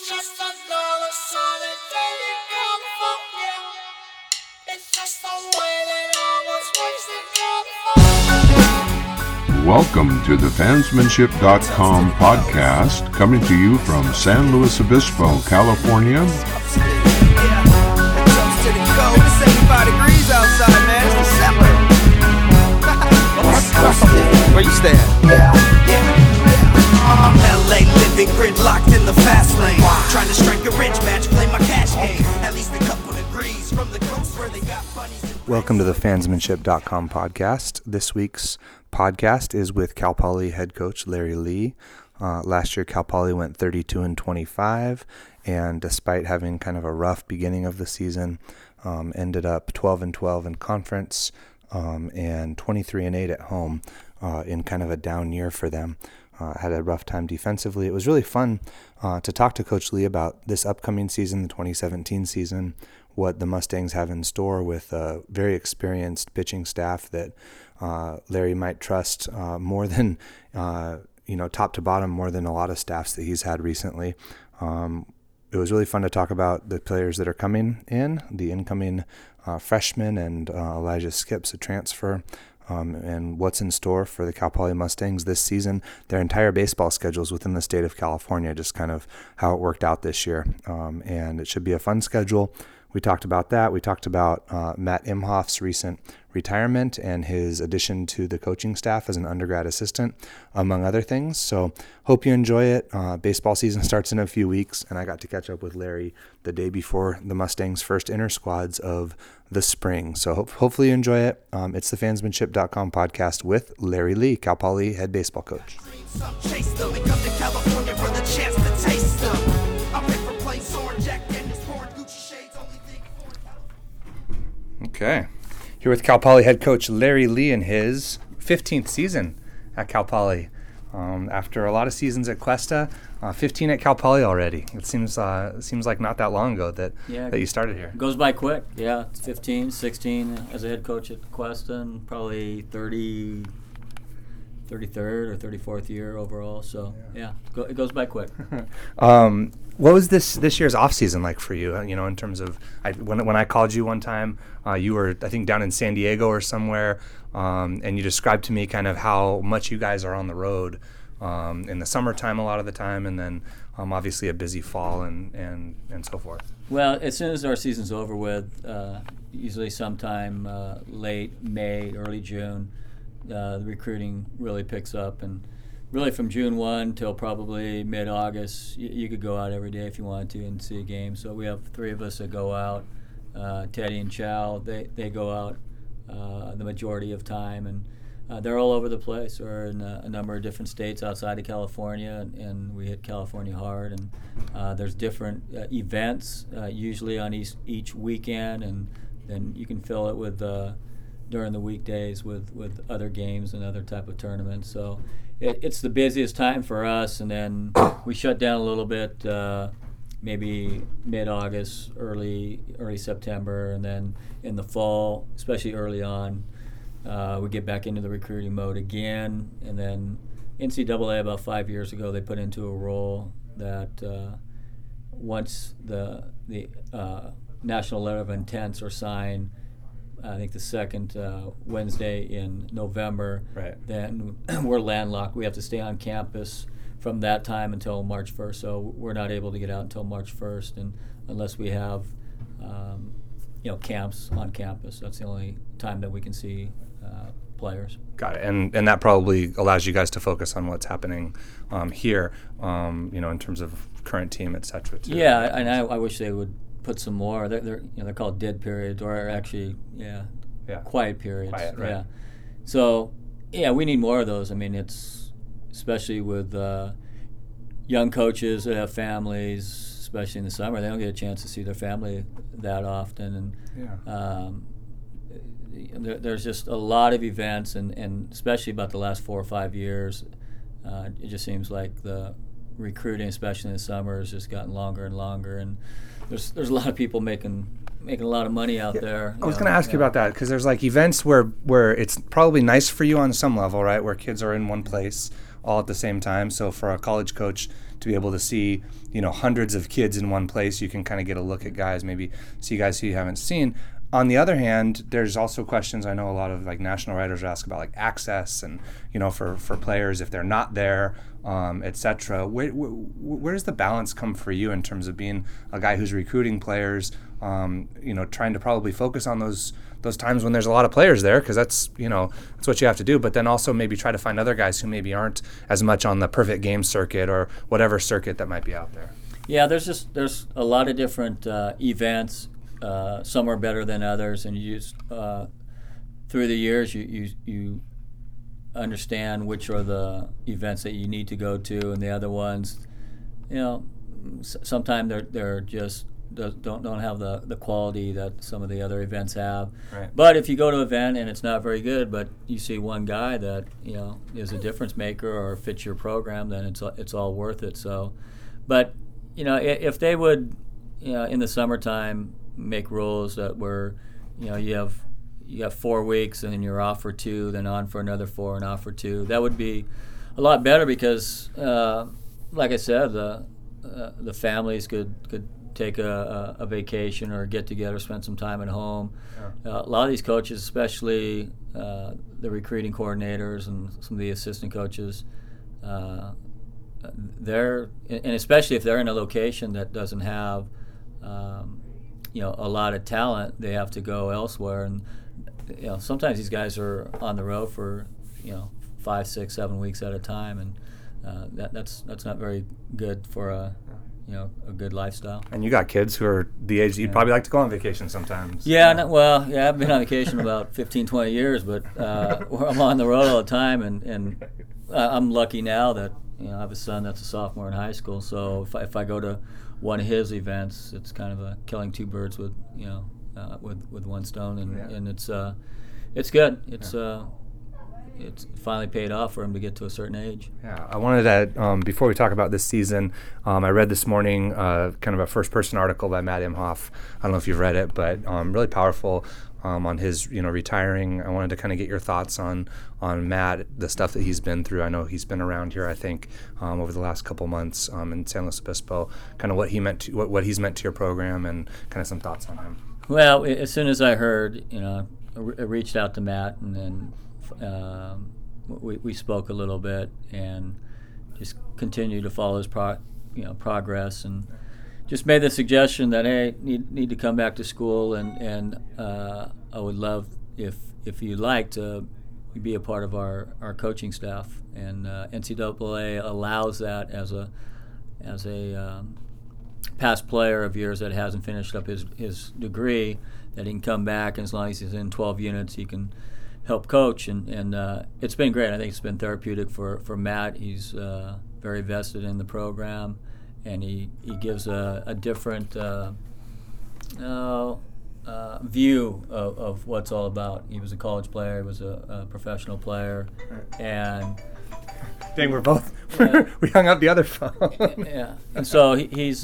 just another sunny day in California. It's just the way that I was raised in California. Welcome to the Fansmanship.com podcast, coming to you from San Luis Obispo, California. It's up to the cold. It's 85 degrees outside, man. It's December. Where you stand? LA living gridlocked in the fast lane. Trying to strike a rich match, play my cash game. At least a couple degrees from the coast where they got bunnies. Welcome to the Fansmanship.com podcast. This week's podcast is with Cal Poly head coach Larry Lee. Last year, Cal Poly went 32-25, and despite having kind of a rough beginning of the season, ended up 12-12 in conference and 23-8 at home in kind of a down year for them. Had a rough time defensively. It was really fun to talk to Coach Lee about this upcoming season, the 2017 season, what the Mustangs have in store with a very experienced pitching staff that Larry might trust more than, top to bottom, more than a lot of staffs that he's had recently. It was really fun to talk about the players that are coming in, the incoming freshmen, and Elijah Skips, a transfer, and what's in store for the Cal Poly Mustangs this season. Their entire baseball schedule is within the state of California, just kind of how it worked out this year. And it should be a fun schedule. We talked about that. We talked about Matt Imhoff's recent retirement and his addition to the coaching staff as an undergrad assistant, among other things. So hope you enjoy it. Baseball season starts in a few weeks, and I got to catch up with Larry the day before the Mustangs' first inter-squads of the spring. So hopefully you enjoy it. It's the Fansmanship.com podcast with Larry Lee, Cal Poly head baseball coach. Some chase them and come to California for the chance to taste them. I pay for plain sword jacket and sport Gucci shades, only thing for. Okay. Here with Cal Poly head coach Larry Lee in his 15th season at Cal Poly. After a lot of seasons at Cuesta, 15 at Cal Poly already. It seems like not that long ago that you started here. It goes by quick. Yeah, it's 15, 16 as a head coach at Cuesta, and probably 33rd or 34th year overall. So, it goes by quick. What was this year's off season like for you? In terms of when I called you one time, you were I think down in San Diego or somewhere, and you described to me kind of how much you guys are on the road in the summertime a lot of the time, and then obviously a busy fall and so forth. Well, as soon as our season's over with, usually sometime late May, early June, the recruiting really picks up, and really from June 1 till probably mid-August, you could go out every day if you wanted to and see a game. So we have three of us that go out. Teddy and Chow, they go out the majority of time, and they're all over the place. We're in a number of different states outside of California, and we hit California hard. And there's different events, usually on each weekend, and then you can fill it with during the weekdays with other games and other type of tournaments. So it's the busiest time for us, and then we shut down a little bit maybe mid-August, early September, and then in the fall, especially early on, we get back into the recruiting mode again. And then NCAA about 5 years ago, they put into a rule that once the national letter of intents are signed, I think the second Wednesday in November, right, then we're landlocked. We have to stay on campus from that time until March 1st. So we're not able to get out until March 1st, and unless we have camps on campus. That's the only time that we can see players. Got it. And that probably allows you guys to focus on what's happening here, in terms of current team, et cetera. Too. Yeah, and I wish they would put some more. They're called dead periods, or actually, quiet periods. Quiet, right. Yeah. So, we need more of those. I mean, it's especially with young coaches that have families, especially in the summer. They don't get a chance to see their family that often, and there's just a lot of events, and especially about the last 4 or 5 years, it just seems like the recruiting, especially in the summer, has just gotten longer and longer, and there's a lot of people making a lot of money out there. I was going to ask you about that, because there's like events where it's probably nice for you on some level, right, where kids are in one place, all at the same time. So for a college coach to be able to see, hundreds of kids in one place, you can kind of get a look at guys, maybe see guys who you haven't seen. On the other hand, there's also questions. I know a lot of like national writers ask about like access and, for players if they're not there, et cetera. Where does the balance come for you in terms of being a guy who's recruiting players, trying to probably focus on those times when there's a lot of players there, because that's what you have to do, but then also maybe try to find other guys who maybe aren't as much on the perfect game circuit or whatever circuit that might be out there? Yeah, there's a lot of different events. Some are better than others, and you just through the years you understand which are the events that you need to go to, and the other ones, sometimes they're just don't have the quality that some of the other events have. Right. But if you go to an event and it's not very good, but you see one guy that is a difference maker or fits your program, then it's all worth it. So, but if they would, in the summertime, make rules that were, you have 4 weeks and then you're off for 2, then on for another 4 and off for 2. That would be a lot better because, like I said, the families could take a vacation or get together, spend some time at home. Yeah. A lot of these coaches, especially the recruiting coordinators and some of the assistant coaches, and especially if they're in a location that doesn't have a lot of talent, they have to go elsewhere. And sometimes these guys are on the road for 5, 6, 7 weeks at a time, and that's not very good for a good lifestyle. And you got kids who are the age you'd probably like to go on vacation sometimes. Yeah, I've been on vacation about 15, 20 years, but I'm on the road all the time, and I'm lucky now that I have a son that's a sophomore in high school. So if I go to one of his events, it's kind of killing 2 birds with with one stone, and it's good. It's finally paid off for him to get to a certain age. Yeah, I wanted to, before we talk about this season, I read this morning kind of a first-person article by Matt Imhoff. I don't know if you've read it, but really powerful on his, retiring. I wanted to kind of get your thoughts on Matt, the stuff that he's been through. I know he's been around here, I think, over the last couple months in San Luis Obispo, kind of what he's meant to your program and kind of some thoughts on him. Well, as soon as I heard, I reached out to Matt, and then we spoke a little bit and just continued to follow his progress, and just made the suggestion that, hey, need to come back to school, and I would love if you'd like to be a part of our coaching staff. And NCAA allows that as a past player of yours that hasn't finished up his degree, that he can come back, and as long as he's in 12 units, he can help coach, and it's been great. I think it's been therapeutic for Matt. He's very vested in the program, and he gives a different view of what it's all about. He was a college player, he was a professional player, and dang, we're both we hung up the other phone. Yeah, and so he's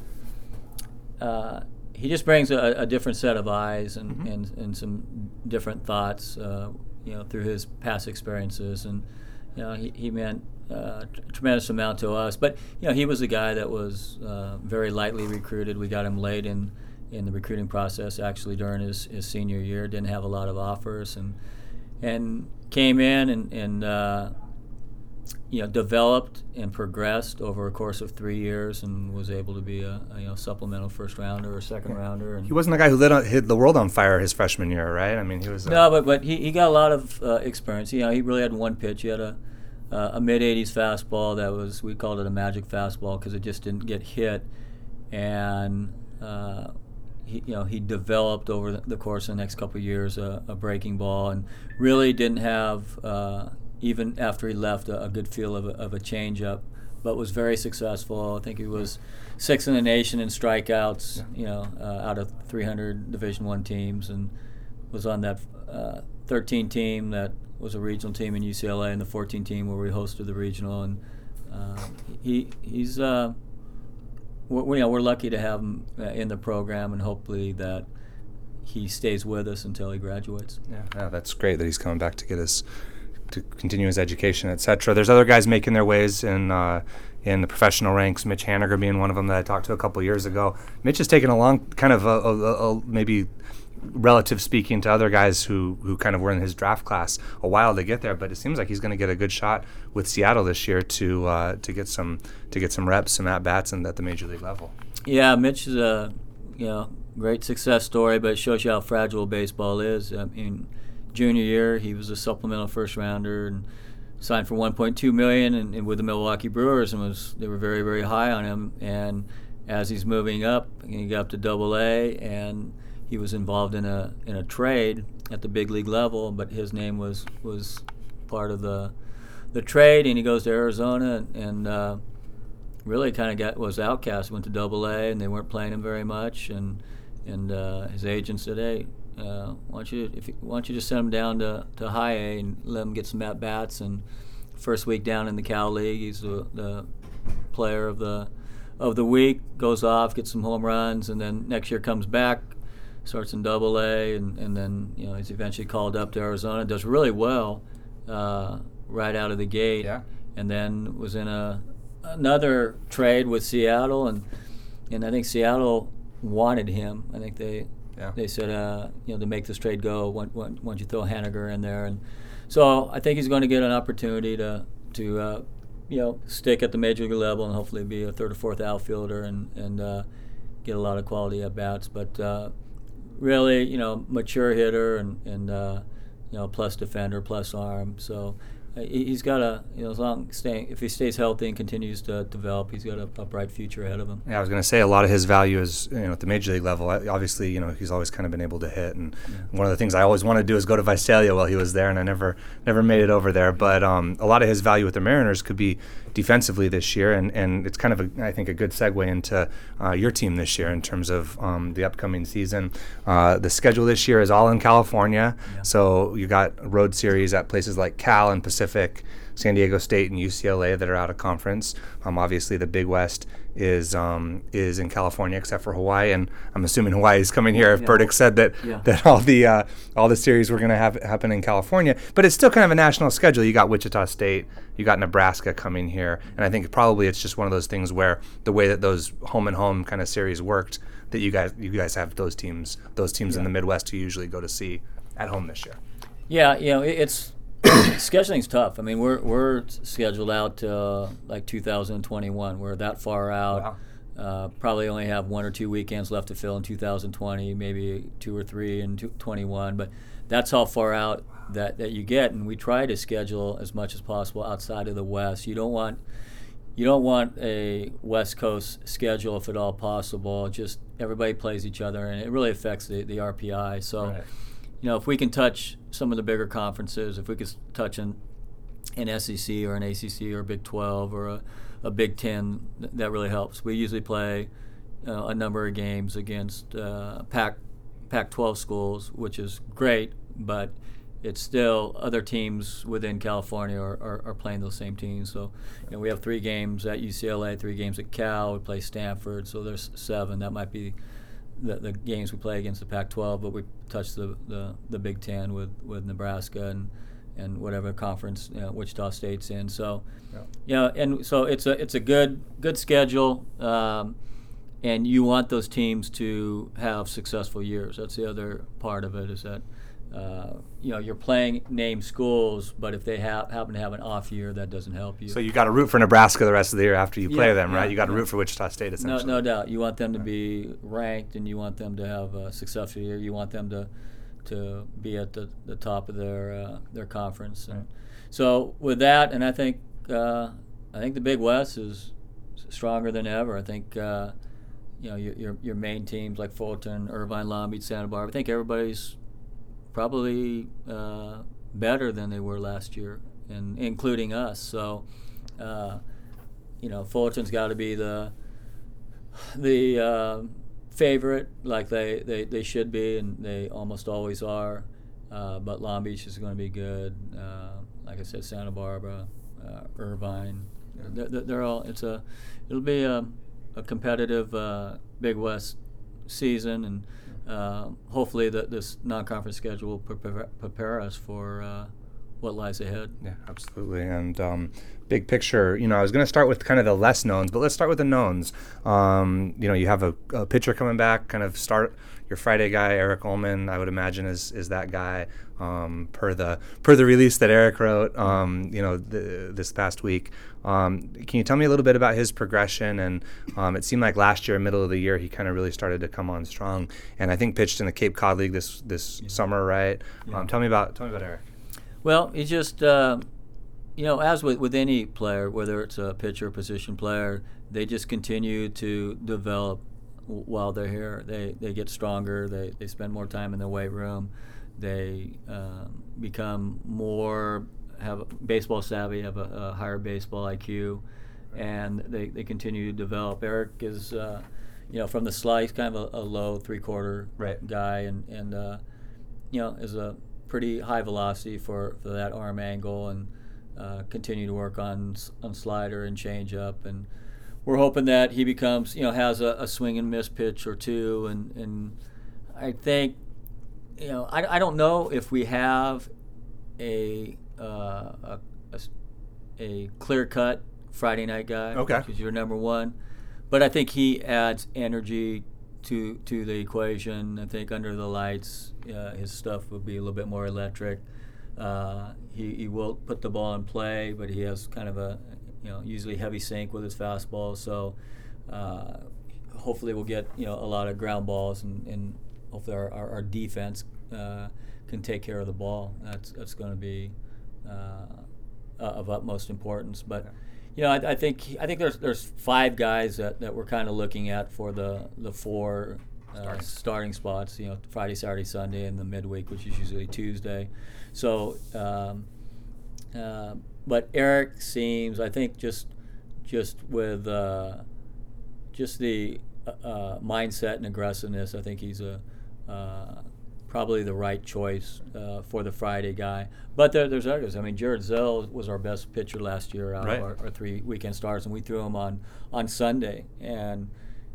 he just brings a different set of eyes and some different thoughts, through his past experiences, and he meant a tremendous amount to us. But he was a guy that was very lightly recruited. We got him late in the recruiting process, actually during his senior year. Didn't have a lot of offers, and came in and developed and progressed over a course of 3 years, and was able to be a supplemental first rounder or second rounder. And he wasn't the guy who lit the world on fire his freshman year, right? I mean, he was. No, but he got a lot of experience. He really had one pitch. He had a mid-80s fastball that we called it a magic fastball because it just didn't get hit, and he developed over the course of the next couple of years a breaking ball, and really didn't have. Even after he left, a good feel of a changeup, but was very successful. I think he was 6th in the nation in strikeouts, out of 300 Division I teams, and was on that 13 team that was a regional team in UCLA, and the 14 team where we hosted the regional. And he's we're lucky to have him in the program, and hopefully that he stays with us until he graduates. Yeah, that's great that he's coming back to get his to continue his education, etc. There's other guys making their ways in the professional ranks. Mitch Haniger being one of them that I talked to a couple years ago. Mitch has taken a long, kind of a maybe relative speaking to other guys who kind of were in his draft class a while to get there, but it seems like he's going to get a good shot with Seattle this year to get some reps, some at bats, and at the major league level. Yeah, Mitch is a great success story, but it shows you how fragile baseball is. I mean, junior year he was a supplemental first rounder and signed for $1.2 million and with the Milwaukee Brewers, and they were very, very high on him. And as he's moving up, he got up to Double-A, and he was involved in a trade at the big league level, but his name was part of the trade, and he goes to Arizona and really kind of was outcast. Went to Double-A, and they weren't playing him very much, and his agent said, "Hey, why don't you just send him down to High A and let him get some at bats?" And first week down in the Cal League, he's the player of the week, goes off, gets some home runs, and then next year comes back, starts in Double-A, and then he's eventually called up to Arizona, does really well right out of the gate, and then was in another trade with Seattle, and I think Seattle wanted him. I think they said to make this trade go, once you throw Haniger in there, and so I think he's going to get an opportunity to stick at the major league level and hopefully be a third or fourth outfielder and get a lot of quality at bats, but. Really, mature hitter and plus defender, plus arm. So he's got if he stays healthy and continues to develop, he's got a bright future ahead of him. Yeah, I was going to say a lot of his value is at the major league level. Obviously, he's always kind of been able to hit, and one of the things I always wanted to do is go to Visalia while he was there, and I never made it over there. But a lot of his value with the Mariners could be defensively this year, and it's kind of I think a good segue into your team this year in terms of the upcoming season. The schedule this year is all in California, so you got a road series at places like Cal and Pacific, San Diego State, and UCLA that are out of conference. Obviously, the Big West is in California, except for Hawaii, and I'm assuming Hawaii is coming here. If Burdick said that all the series were going to happen in California, but it's still kind of a national schedule. You got Wichita State, you got Nebraska coming here, and I think probably it's just one of those things where the way that those home and home kind of series worked, that you guys have those teams in the Midwest who usually go to see at home this year. Yeah, it's. Scheduling's tough. I mean, we're scheduled out to like 2021. We're that far out. Wow. Probably only have 1 or 2 weekends left to fill in 2020, maybe 2 or 3 in 2021. But that's how far out that you get. And we try to schedule as much as possible outside of the West. You don't want a West Coast schedule if at all possible. Just everybody plays each other, and it really affects the RPI. So. Right. If we can touch some of the bigger conferences, if we could touch an SEC or an ACC or a Big 12 or a Big 10, that really helps. We usually play a number of games against Pac-12 schools, which is great, but it's still other teams within California are playing those same teams. So we have 3 games at UCLA, 3 games at Cal. We play Stanford, so there's 7. That might be the games we play against the Pac-12, but we touch the Big Ten with Nebraska and whatever conference Wichita State's in. So, and so it's a good schedule, and you want those teams to have successful years. That's the other part of it, is that you're playing named schools, but if they happen to have an off year, that doesn't help you. So you got to root for Nebraska the rest of the year after you play them, right? You got to root for Wichita State, essentially. No doubt. You want them to be ranked, and you want them to have a successful year. You want them to be at the top of their conference. And so with that, and I think the Big West is stronger than ever. I think your main teams like Fulton, Irvine, Long Beach, Santa Barbara. I think everybody's probably better than they were last year, and including us. So, Fulton's got to be the favorite, like they should be, and they almost always are. But Long Beach is going to be good. Like I said, Santa Barbara, Irvine. They're all. It'll be a competitive Big West season, and hopefully this non-conference schedule will prepare us for what lies ahead. Yeah, absolutely. And big picture, I was going to start with kind of the less knowns, but let's start with the knowns. You have a pitcher coming back, kind of start your Friday guy, Eric Ullman, I would imagine is that guy, per the release that Eric wrote, this past week. Can you tell me a little bit about his progression? And it seemed like last year, middle of the year, he kind of really started to come on strong, and I think pitched in the Cape Cod League this summer, right? Yeah. Tell me about Eric. Well, he just, as with any player, whether it's a pitcher or position player, they just continue to develop while they're here. They get stronger. They spend more time in the weight room. They become more, have baseball savvy, have a higher baseball IQ, and they continue to develop. Eric is, from the slice, kind of a low three-quarter right. guy, and is a pretty high velocity for that arm angle, and continue to work on slider and changeup, and we're hoping that he becomes, has a swing and miss pitch or two, and I think, I don't know if we have a clear-cut Friday night guy, okay, which is your number one, but I think he adds energy to the equation. I think under the lights, his stuff will be a little bit more electric. He will put the ball in play, but he has kind of a usually heavy sink with his fastball. So hopefully we'll get a lot of ground balls, and hopefully our defense can take care of the ball. That's going to be of utmost importance. But I think there's 5 guys that we're kind of looking at for the 4 starting spots. Friday, Saturday, Sunday, and the midweek, which is usually Tuesday. So, but Eric seems, I think, just with just the mindset and aggressiveness, I think he's probably the right choice for the Friday guy. But there's others. I mean, Jared Zell was our best pitcher last year out right. of our 3 weekend starts, and we threw him on Sunday. And,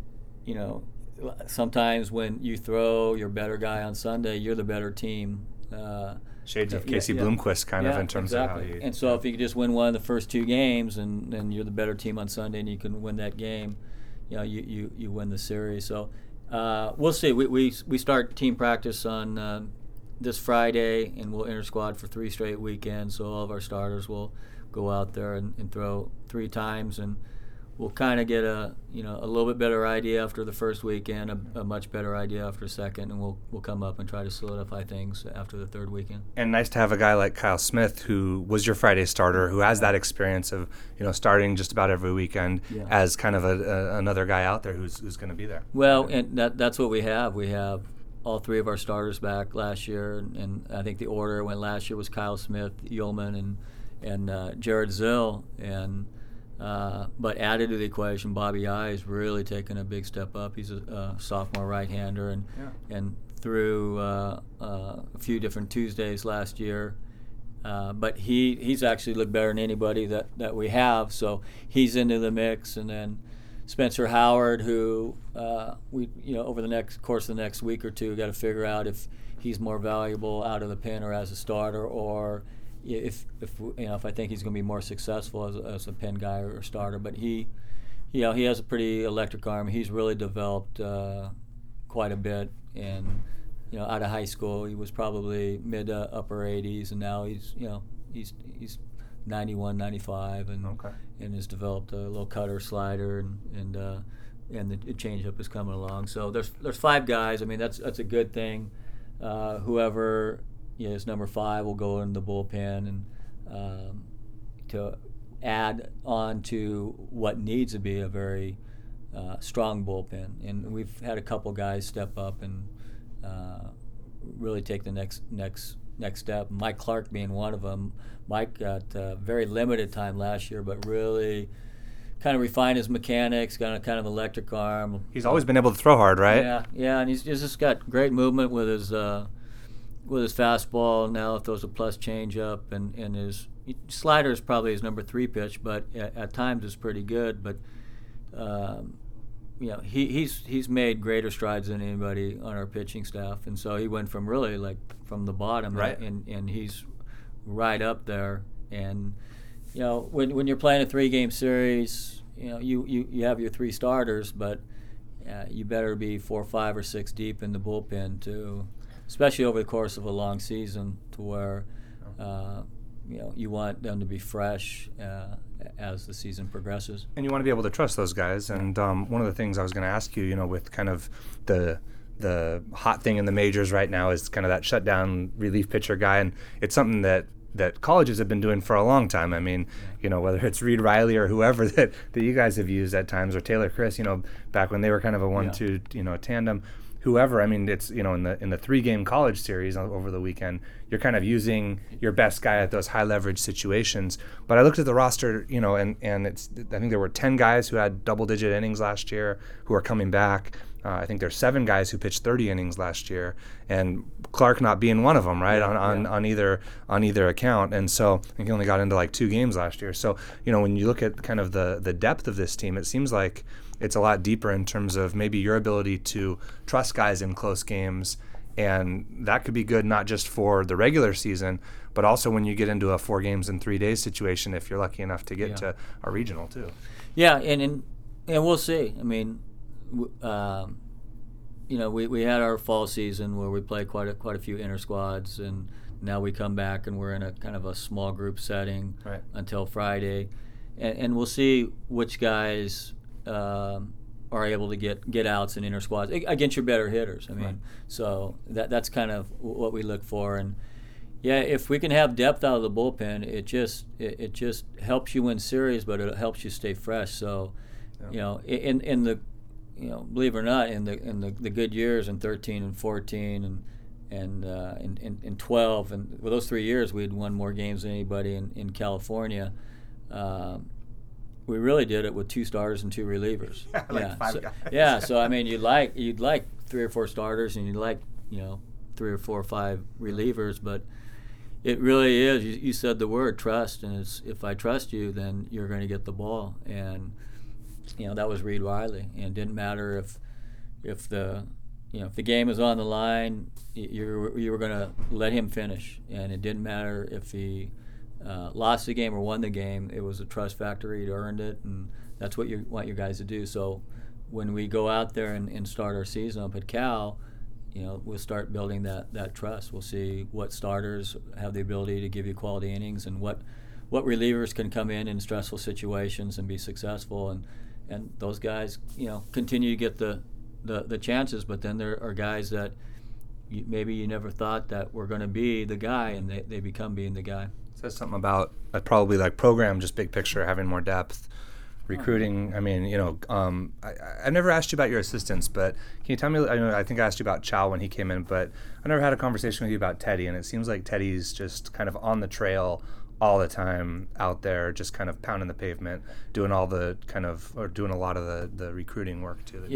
sometimes when you throw your better guy on Sunday, you're the better team. Shades of Casey Bloomquist kind of in terms exactly. of how you... And so if you could just win one of the first 2 games, and you're the better team on Sunday, and you can win that game, you win the series. So we'll see. We start team practice on this Friday, and we'll inter-squad for 3 straight weekends. So all of our starters will go out there and throw 3 times, and we'll kind of get a little bit better idea after the first weekend, a much better idea after the second, and we'll come up and try to solidify things after the 3rd weekend. And nice to have a guy like Kyle Smith, who was your Friday starter, who has that experience of starting just about every weekend as kind of another guy out there who's going to be there. Well, and that's what we have. We have all 3 of our starters back last year, and I think the order went last year was Kyle Smith, Ullman, and Jared Zill, and but added to the equation, Bobby I has really taken a big step up. He's a sophomore right-hander, and threw a few different Tuesdays last year. But he's actually looked better than anybody that we have. So he's into the mix, and then Spencer Howard, who we over the course of the next week or two got to figure out if he's more valuable out of the pen or as a starter, or if I think he's going to be more successful as a pen guy or starter. But he has a pretty electric arm. He's really developed quite a bit, and out of high school he was probably mid to upper 80s, and now he's 91, 95, and has developed a little cutter, slider, and the changeup is coming along. So there's 5 guys. I mean, that's a good thing. Whoever is number 5 will go in the bullpen, and to add on to what needs to be a very strong bullpen. And we've had a couple guys step up and really take the next step. Mike Clark being one of them. Mike got very limited time last year, but really kind of refined his mechanics, got a kind of electric arm. He's always been able to throw hard, right? Yeah, and he's just got great movement with his fastball. Now throws a plus changeup, and his slider is probably his number 3 pitch, but at times it's pretty good. But he's made greater strides than anybody on our pitching staff, and so he went from really from the bottom, right. and he's right up there. And when you're playing a 3-game series, you have your 3 starters, but you better be 4, 5, or 6 deep in the bullpen to, especially over the course of a long season, to where you want them to be fresh as the season progresses. And you want to be able to trust those guys. And one of the things I was going to ask you, with kind of the hot thing in the majors right now is kind of that shutdown relief pitcher guy, and it's something that colleges have been doing for a long time. I mean, whether it's Reed Riley or whoever that you guys have used at times, or Taylor Chris, back when they were kind of a 1-2, tandem. Whoever, I mean, it's in the 3-game college series over the weekend, you're kind of using your best guy at those high leverage situations. But I looked at the roster, and I think there were 10 guys who had double-digit innings last year who are coming back. I think there's 7 guys who pitched 30 innings last year, and Clark not being one of them, right? On either account. And so I think he only got into like 2 games last year. So when you look at kind of the depth of this team, it seems like it's a lot deeper in terms of maybe your ability to trust guys in close games, and that could be good not just for the regular season, but also when you get into a 4 games in 3 days situation, if you're lucky enough to get to a regional too. Yeah, and we'll see. I mean, we had our fall season where we played quite a few inter squads, and now we come back and we're in a kind of a small group setting until Friday, and we'll see which guys are able to get outs in inter squads against your better hitters. I mean, so that's kind of what we look for. And if we can have depth out of the bullpen, it just helps you win series, but it helps you stay fresh. So, in the believe it or not, in the good years in 13 and 14 and in 12, and with those 3 years we had won more games than anybody in California. We really did it with 2 starters and 2 relievers. 5 guys. So I mean, you'd like 3 or 4 starters, and you'd like 3 or 4 or 5 relievers, but it really is. You said the word trust, and it's, if I trust you, then you're going to get the ball. And that was Reed Riley, and it didn't matter if the game was on the line, you were going to let him finish, and it didn't matter if he lost the game or won the game. It was a trust factor. He'd earned it, and that's what you want your guys to do. So when we go out there and start our season up at Cal, we'll start building that trust. We'll see what starters have the ability to give you quality innings, and what relievers can come in stressful situations and be successful, and those guys continue to get the chances. But then there are guys that maybe you never thought that were going to be the guy, and they become being the guy. Says something about probably like program, just big picture, having more depth, recruiting. I mean, I never asked you about your assistants, but can you tell me? I think I asked you about Chow when he came in, but I never had a conversation with you about Teddy, and it seems like Teddy's just kind of on the trail all the time out there, just kind of pounding the pavement, doing all the doing a lot of the recruiting work too.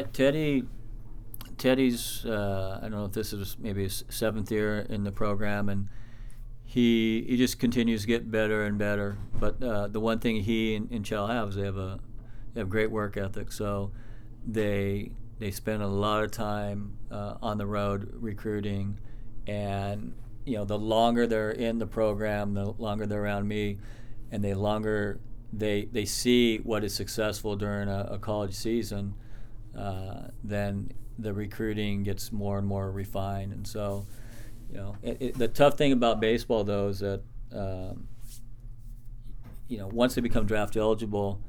Teddy's I don't know if this is maybe his 7th year in the program, and he just continues to get better and better. But the one thing he and Chow have is they have great work ethic. So they spend a lot of time on the road recruiting, and the longer they're in the program, the longer they're around me, and the longer they see what is successful during a college season, then the recruiting gets more and more refined. And so, the tough thing about baseball, though, is that once they become draft eligible,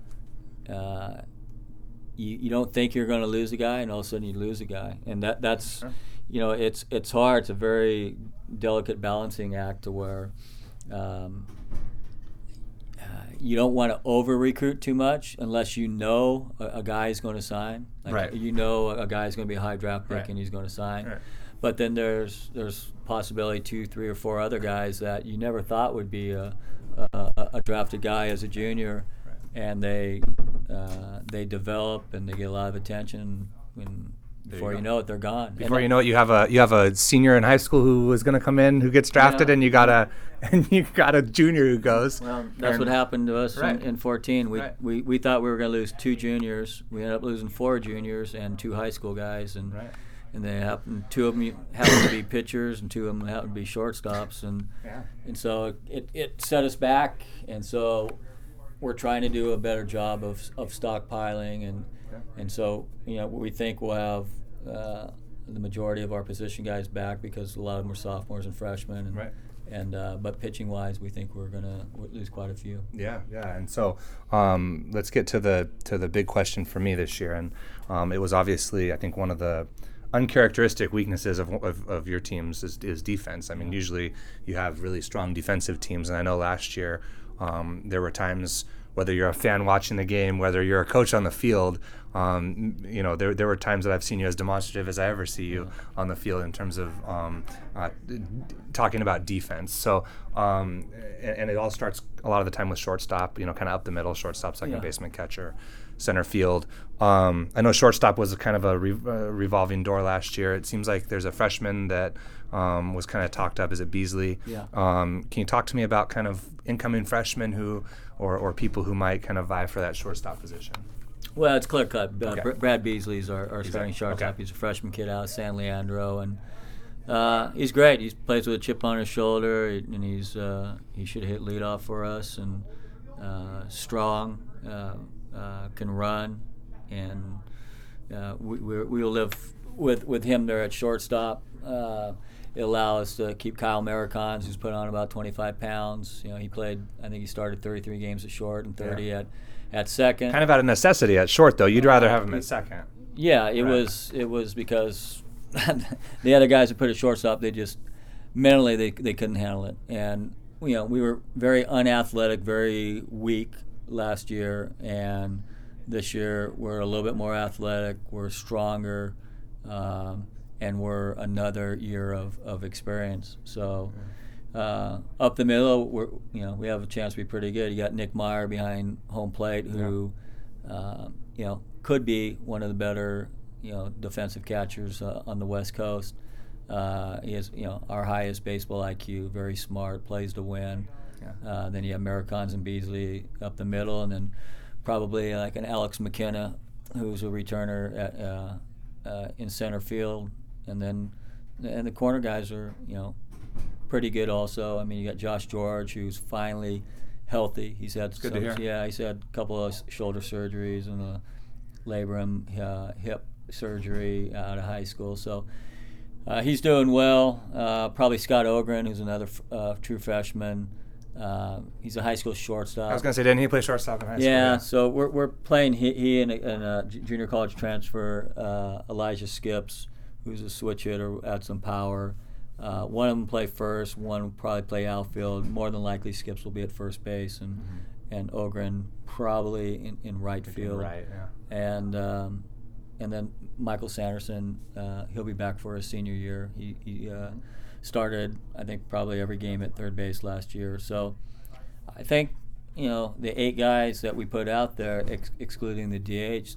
you don't think you're going to lose a guy, and all of a sudden you lose a guy, and that's it's hard. It's a very delicate balancing act to where you don't want to over recruit too much unless a guy is going to sign. A guy is going to be a high draft pick and he's going to sign. Right. But then there's possibility 2, 3, or 4 other guys that you never thought would be a drafted guy as a junior, and they develop and they get a lot of attention. And before you know it, they're gone. Before you know it, you have a senior in high school who was going to come in, who gets drafted, and you got a junior who goes. Well, that's what happened to us in 14. We thought we were going to lose 2 juniors. We ended up losing 4 juniors and 2 high school guys, and and two of them happen to be pitchers, and two of them happen to be shortstops, and so it set us back, and so we're trying to do a better job of stockpiling, and so we think we'll have the majority of our position guys back because a lot of them are sophomores and freshmen, and but pitching wise, we think we're gonna lose quite a few. Yeah, and so let's get to the big question for me this year, and it was obviously, I think, one of the uncharacteristic weaknesses of your teams is defense. I mean, usually you have really strong defensive teams, and I know last year there were times, whether you're a fan watching the game, whether you're a coach on the field, there were times that I've seen you as demonstrative as I ever see you on the field in terms of talking about defense. So, and it all starts a lot of the time with shortstop, kind of up the middle, shortstop, second baseman, catcher, center field. I know shortstop was kind of a revolving door last year. It seems like there's a freshman that was kind of talked up. Is it Beasley? Yeah. Can you talk to me about kind of incoming freshmen or people who might kind of vie for that shortstop position? Well, it's clear cut. Brad Beasley's our starting shortstop. Okay. He's a freshman kid out of San Leandro, and he's great. He plays with a chip on his shoulder, and he should hit leadoff for us, and strong, can run, and we'll live with him there at shortstop. It allows us to keep Kyle Maricons, who's put on about 25 pounds. He played, I think he started 33 games at short and 30 at second. Kind of out of necessity at short, though. You'd rather have him at second. Yeah, it was because the other guys who put at shortstop, they just mentally they couldn't handle it, and we were very unathletic, very weak last year, and this year we're a little bit more athletic, we're stronger, and we're another year of experience. So up the middle, we have a chance to be pretty good. You got Nick Meyer behind home plate, who could be one of the better defensive catchers on the West Coast. He has our highest baseball IQ, very smart, plays to win. Then you have Maricons and Beasley up the middle, and then probably like an Alex McKenna, who's a returner in center field, and the corner guys are pretty good also. I mean, you got Josh George, who's finally healthy. He's had Good to hear. Yeah, he's had a couple of shoulder surgeries and a labrum hip surgery out of high school. So he's doing well. Probably Scott Ogren, who's another true freshman. He's a high school shortstop. I was going to say, didn't he play shortstop in high school? Yeah, so we're playing he and a junior college transfer, Elijah Skips, who's a switch hitter, adds some power. One of them play first, one will probably play outfield. More than likely, Skips will be at first base, and Ogren probably in right field. Right, yeah. And then Michael Sanderson, he'll be back for his senior year. He started, I think, probably every game at third base last year. So I think, the 8 guys that we put out there, excluding the DH,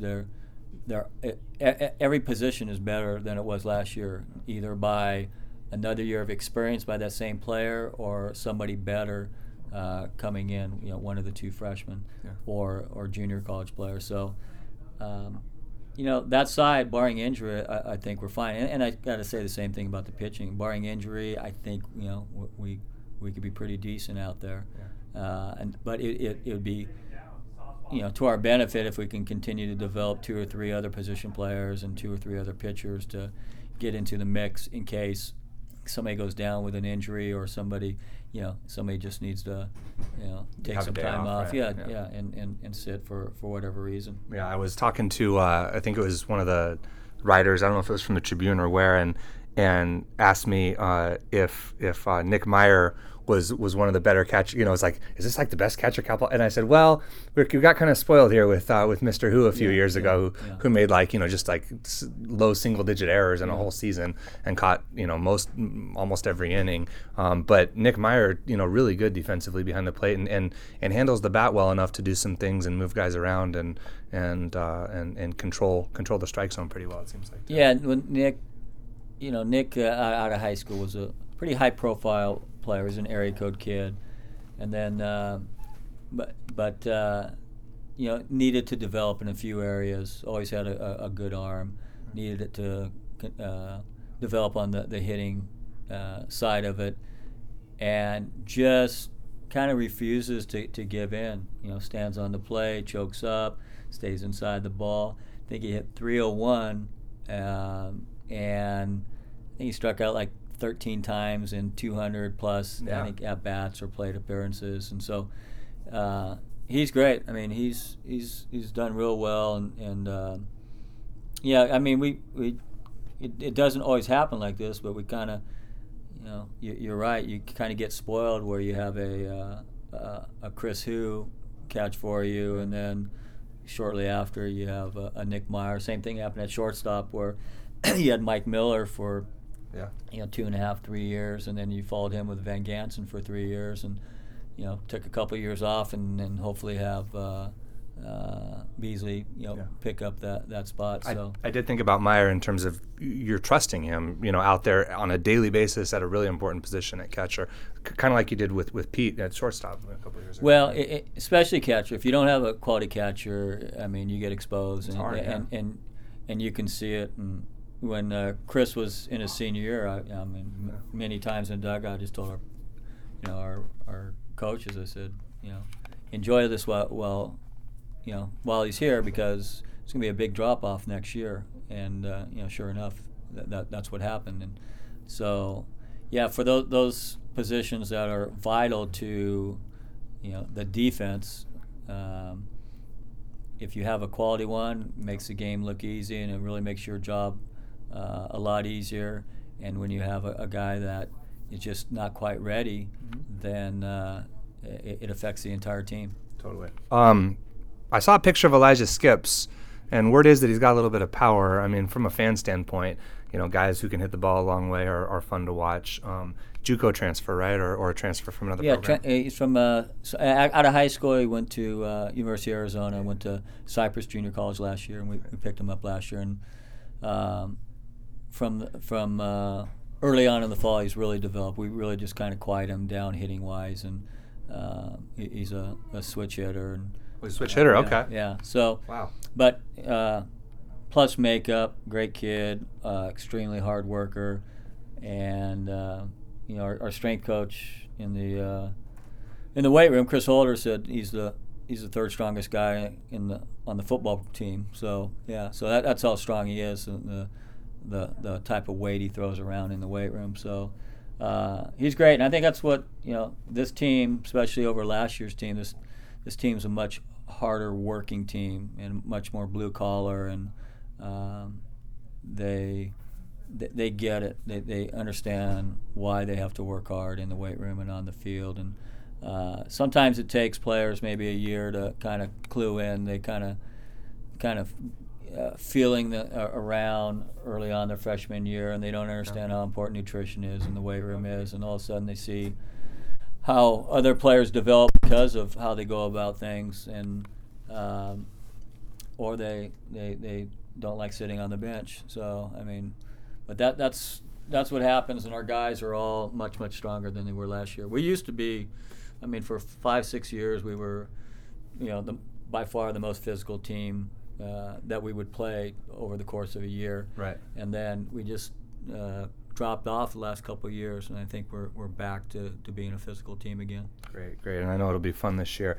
every position is better than it was last year, either by another year of experience by that same player or somebody better coming in, one of the 2 freshmen or junior college players. So, that side, barring injury, I think we're fine. And I got to say the same thing about the pitching. Barring injury, I think we could be pretty decent out there. But it would be to our benefit if we can continue to develop 2 or 3 other position players and 2 or 3 other pitchers to get into the mix in case somebody goes down with an injury or somebody just needs to take Have a some day time off. right? And sit for whatever reason. Yeah, I was talking to I think it was one of the writers, I don't know if it was from the Tribune or where, and asked me if Nick Meyer was one of the better catchers. It's like, is this like the best catcher Cal Poly? And I said, well, we got kind of spoiled here with Mr. Who a few years ago, who made just like low single digit errors in a whole season and caught almost every inning. But Nick Meyer, really good defensively behind the plate and handles the bat well enough to do some things and move guys around and control the strike zone pretty well, it seems like. Yeah, when Nick out of high school was a pretty high profile player. He was an area code kid, and then needed to develop in a few areas. Always had a good arm. Needed it to develop on the hitting side of it, and just kind of refuses to give in. Stands on the plate, chokes up, stays inside the ball. I think he hit 301, and I think he struck out like 13 times in 200 plus I think at bats or plate appearances, and so he's great. I mean, he's done real well, and yeah, I mean, it doesn't always happen like this, but we kind of, you're right. You kind of get spoiled where you have a Chris Hu catch for you, and then shortly after you have a Nick Meyer. Same thing happened at shortstop where you had Mike Miller for 2.5, 3 years, and then you followed him with Van Gansen for 3 years, and took a couple of years off, and hopefully have Beasley pick up that spot. So I did think about Meyer in terms of you're trusting him, out there on a daily basis at a really important position at catcher, kind of like you did with Pete at shortstop a couple of years ago. Well, especially catcher. If you don't have a quality catcher, I mean, you get exposed, and hard, and you can see it. And when Chris was in his senior year, I mean, many times in the dugout, I just told our coaches, I said, enjoy this while he's here, because it's going to be a big drop off next year. And sure enough, that's what happened. And so, for those positions that are vital to the defense, if you have a quality one, it makes the game look easy, and it really makes your job a lot easier. And when you have a guy that is just not quite ready, then it affects the entire team. Totally. I saw a picture of Elijah Skips, and word is that he's got a little bit of power. I mean, from a fan standpoint, guys who can hit the ball a long way are fun to watch. JUCO transfer, right, or a transfer from another program? Yeah, he's from out of high school. He went to University of Arizona. Went to Cypress Junior College last year, and we picked him up last year. And from early on in the fall, he's really developed. We really just kind of quiet him down hitting wise, and he's a switch hitter. And switch hitter, okay. Yeah. So. Wow. But plus makeup, great kid, extremely hard worker, and our strength coach in the weight room, Chris Holder, said he's the third strongest guy on the football team. So that's how strong he is, and the type of weight he throws around in the weight room. So he's great, and I think that's what this team, especially over last year's team, this team's a much harder working team and much more blue collar, and they get it. They understand why they have to work hard in the weight room and on the field, and sometimes it takes players maybe a year to kind of clue in. They kind of feeling around early on their freshman year, and they don't understand how important nutrition is and the weight room is, and all of a sudden they see how other players develop because of how they go about things, and or they don't like sitting on the bench. So I mean, but that's what happens, and our guys are all much stronger than they were last year. We used to be, I mean, for 5-6 years we were, by far the most physical team that we would play over the course of a year. Right. And then we just dropped off the last couple of years, and I think we're back to being a physical team again. Great, and I know it'll be fun this year.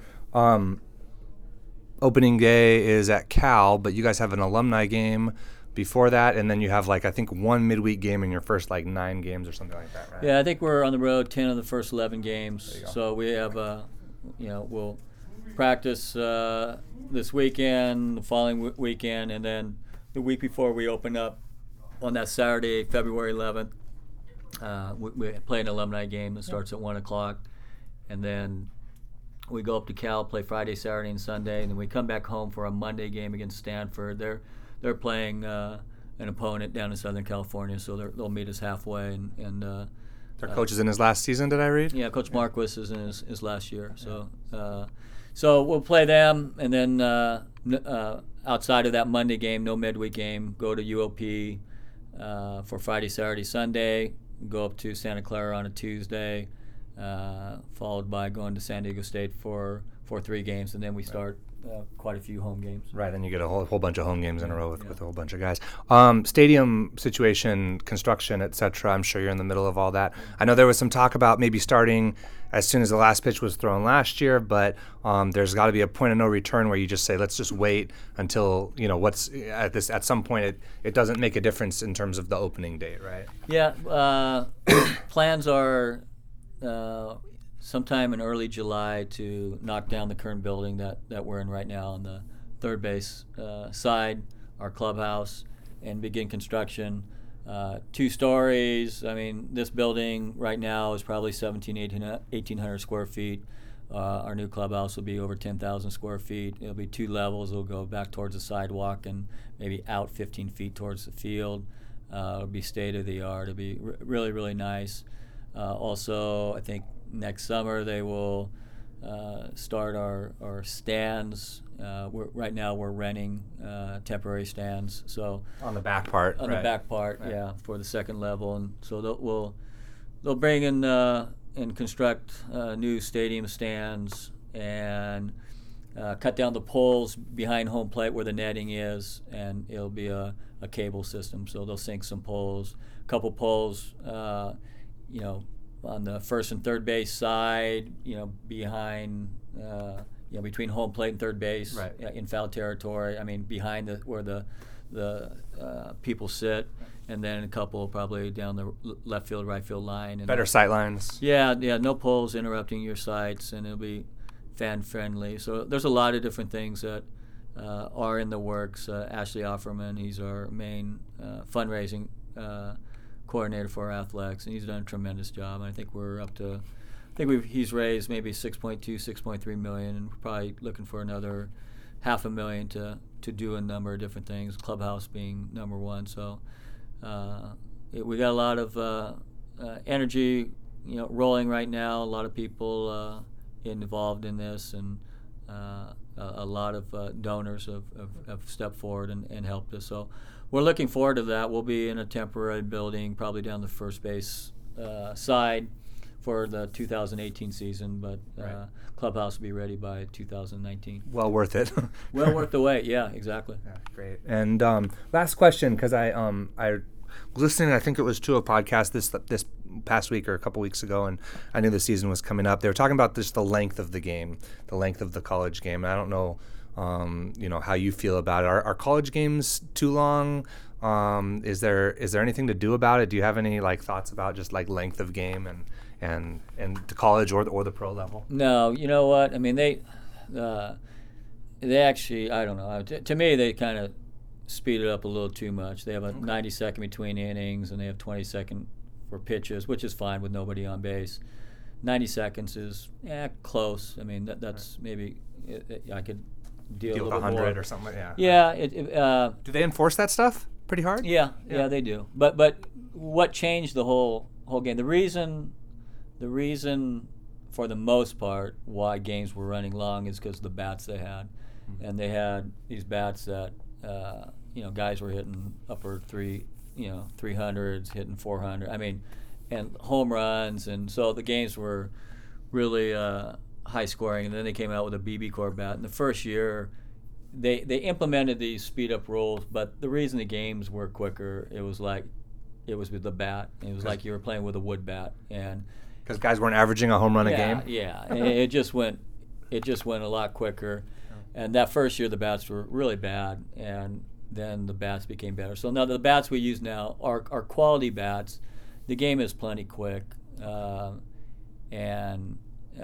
Opening day is at Cal, but you guys have an alumni game before that, and then you have I think one midweek game in your first 9 games or something like that, right? Yeah, I think we're on the road 10 of the first 11 games. So we have we'll practice this weekend, the following weekend, and then the week before we open up on that Saturday, February 11th, we play an alumni game that starts at 1 o'clock, and then we go up to Cal, play Friday, Saturday, and Sunday, and then we come back home for a Monday game against Stanford. They're playing an opponent down in Southern California, so they'll meet us halfway. And their coach is in his last season, did I read? Yeah, Coach Marquis is in his last year. So we'll play them, and then outside of that Monday game, no midweek game, go to UOP for Friday, Saturday, Sunday, go up to Santa Clara on a Tuesday, followed by going to San Diego State for 3 games, and then we start quite a few home games. Right, then you get a whole bunch of home games in a row with a whole bunch of guys. Stadium situation, construction, etc. I'm sure you're in the middle of all that. I know there was some talk about maybe starting as soon as the last pitch was thrown last year, but there's got to be a point of no return where you just say, let's just wait until what's at some point it doesn't make a difference in terms of the opening date, right? Yeah, plans are sometime in early July to knock down the current building that we're in right now on the third base side, our clubhouse, and begin construction. 2 stories. I mean, this building right now is probably 1,800 square feet. Our new clubhouse will be over 10,000 square feet. It'll be 2 levels. It'll go back towards the sidewalk and maybe out 15 feet towards the field. It'll be state of the art. It'll be really, really nice. Also, I think next summer they will start our stands. Right now we're renting temporary stands. So on the back part. On the back part, right. Yeah, for the second level, and so they'll bring in and construct new stadium stands and cut down the poles behind home plate where the netting is, and it'll be a cable system. So they'll sink some poles, a couple poles, on the first and third base side, behind, between home plate and third base, right. In foul territory. I mean, behind where the people sit, and then a couple probably down the left field, right field line. And better sight lines. Yeah, no poles interrupting your sights, and it'll be fan friendly. So there's a lot of different things that are in the works. Ashley Offerman, he's our main fundraising coordinator for our athletics, and he's done a tremendous job. And I think we're up to, he's raised maybe 6.3 million, and we're probably looking for another $500,000 to do a number of different things. Clubhouse being number one. So we got a lot of energy, rolling right now. A lot of people involved in this, and a lot of donors have stepped forward and helped us. So we're looking forward to that. We'll be in a temporary building, probably down the first base side for the 2018 season, but right. Clubhouse will be ready by 2019. Well worth it. Well worth the wait. Yeah, exactly. Yeah, great. And last question, because I listening, I think it was to a podcast this past week or a couple weeks ago, and I knew the season was coming up. They were talking about just the length of the game, the length of the college game. And I don't know, how you feel about it. Are college games too long? Is there anything to do about it? Do you have any thoughts about just length of game and the college or the pro level? No, you know what? I mean, they actually, I don't know. To me, they kind of speed it up a little too much. They have a 90-second between innings, and they have 20-second for pitches, which is fine with nobody on base. 90 seconds is close. I mean, that's maybe I could deal a little 100 more. Or something. Yeah. Yeah. Do they enforce that stuff pretty hard? Yeah, they do. But what changed the whole game? The reason for the most part why games were running long is because of the bats they had, and they had these bats that guys were hitting upper 300s, hitting 400. I mean, and home runs, and so the games were really high scoring. And then they came out with a BB-Core bat. In the first year, they implemented these speed up rules, but the reason the games were quicker, it was with the bat. It was like you were playing with a wood bat, and because guys weren't averaging a home run a game. Yeah, it just went a lot quicker. And that first year, the bats were really bad, and then the bats became better. So now the bats we use now are quality bats. The game is plenty quick, and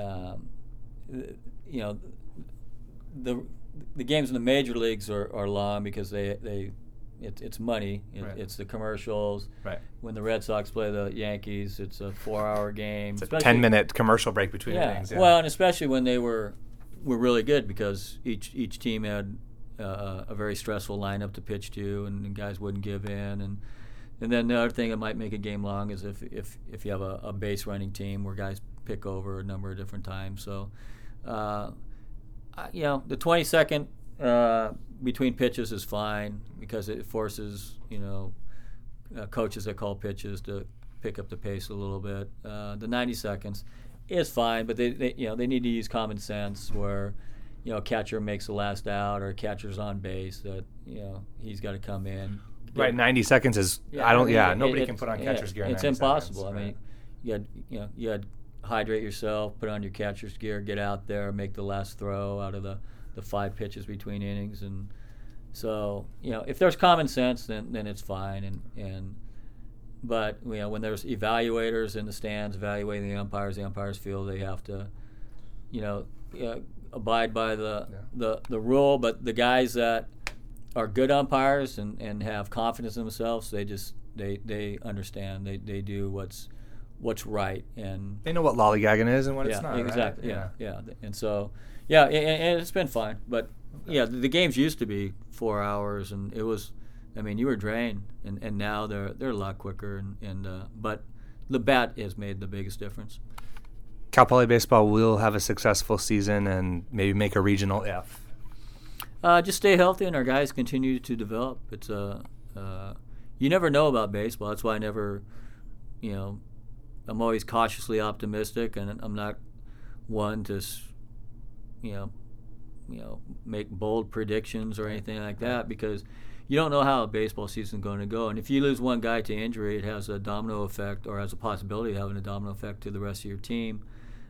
the games in the major leagues are long because it's money. Right. It's the commercials. Right. When the Red Sox play the Yankees, it's a 4-hour game. It's a 10-minute commercial break between innings. Yeah. Well, and especially when they were really good, because each team had a very stressful lineup to pitch to, and guys wouldn't give in. And then the other thing that might make a game long is if you have a base running team where guys pick over a number of different times. So, the 20-second between pitches is fine because it forces coaches that call pitches to pick up the pace a little bit. The 90 seconds is fine, but they need to use common sense where catcher makes the last out or catcher's on base, that he's got to come in. Right, 90 seconds is nobody can put on catcher's gear in It's 90 impossible. seconds, I mean, you had hydrate yourself, put on your catcher's gear, get out there, make the last throw out of the 5 pitches between innings, and so if there's common sense, then it's fine. But when there's evaluators in the stands evaluating the umpires feel they have to abide by the rule. But the guys that are good umpires and have confidence in themselves, they understand. They do what's right, and they know what lollygagging is and what it's not. Exactly. Right? Yeah. And so and it's been fine. But the games used to be 4 hours, and it was. I mean, you were drained, and now they're a lot quicker, but the bat has made the biggest difference. Cal Poly baseball will have a successful season and maybe make a regional if. Just stay healthy, and our guys continue to develop. It's you never know about baseball. That's why I never, I'm always cautiously optimistic, and I'm not one to, make bold predictions or anything like that, because you don't know how a baseball season is going to go. And if you lose one guy to injury, it has a domino effect, or has a possibility of having a domino effect to the rest of your team.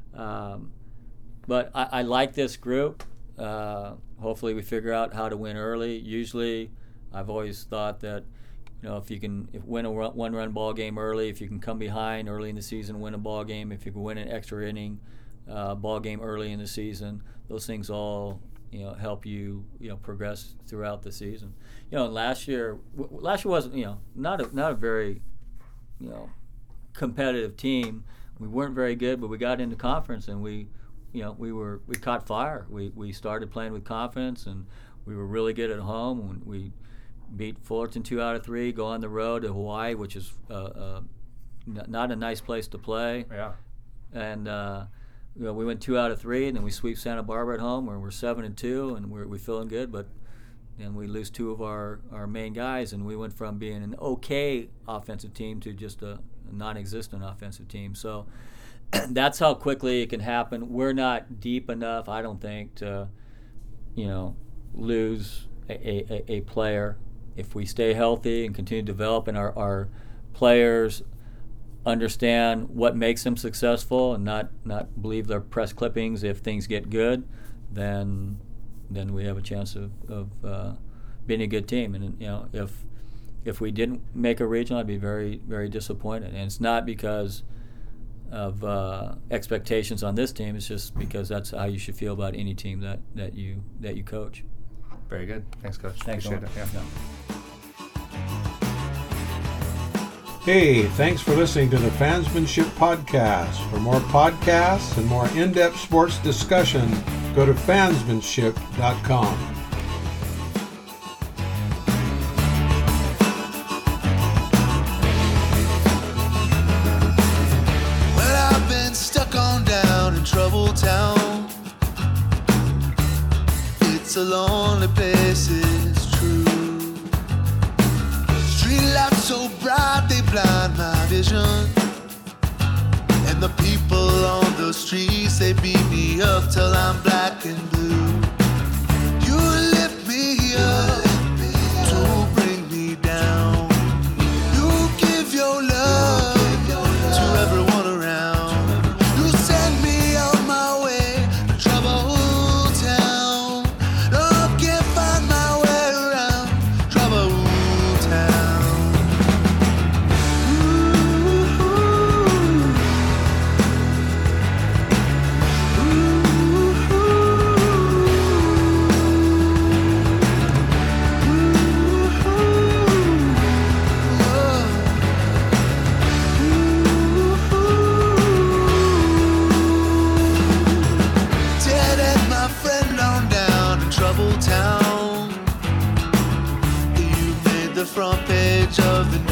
But I like this group. Hopefully we figure out how to win early. Usually I've always thought that, if you can win a one-run ball game early, if you can come behind early in the season, win a ball game, if you can win an extra inning ball game early in the season, those things all help you progress throughout the season. And last year wasn't not a very competitive team. We weren't very good, but we got into conference, and we caught fire. We started playing with confidence, and we were really good at home. When we beat Fullerton 2 out of 3, go on the road to Hawaii, which is not a nice place to play. Yeah. And we went 2 out of 3, and then we sweep Santa Barbara at home, where we're 7-2, and we're feeling good. But then we lose 2 of our main guys, and we went from being an okay offensive team to just a non-existent offensive team. So that's how quickly it can happen. We're not deep enough, I don't think, to lose a player. If we stay healthy and continue to develop, and our players understand what makes them successful, and not believe their press clippings if things get good, then we have a chance of being a good team. And if we didn't make a regional, I'd be very, very disappointed. And it's not because of expectations on this team. It's just because that's how you should feel about any team that you coach. Very good. Thanks, Coach. Thanks, Appreciate it. Yeah. Hey, thanks for listening to the Fansmanship Podcast. For more podcasts and more in-depth sports discussion, go to fansmanship.com. Well, I've been stuck on down in Trouble Town. It's a lonely place, it's true. Street lights so bright they blind my vision, and the people on the streets, they beat me up till I'm black and blue. You lift me up to bring me down. You give your love to everyone around. You send me on my way to Trouble Town. No, I can't find my way around Trouble Town. Ted and my friend on down in Trouble Town. You made the front page of the